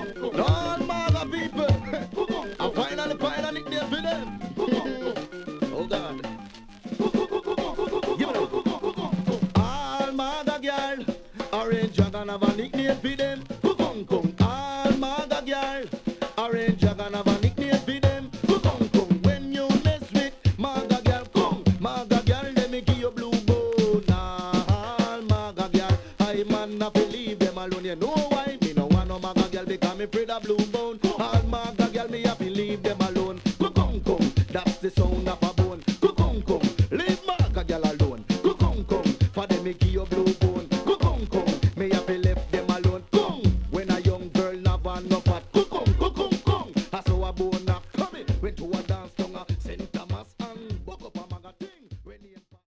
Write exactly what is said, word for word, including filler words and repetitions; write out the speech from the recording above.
All Maga people, I finally find a nickname for them. Oh God. Give it up. All Maga girl, Orange Dragon have a nickname for them. Kung kung. All Maga girl, Orange Dragon have a nickname for them. Kung kung. When you mess with Maga girl, come. Maga girl, let me give you blue bone. All Maga girl, I man not believe them alone. You know why? Me no want no Maga girl because me afraid of blue bone. All Maga girl, me have to leave them alone. Kung kung. That's the sound of a bone. Kung kung. Leave Maga girl alone. Kung kung. For them me give you blue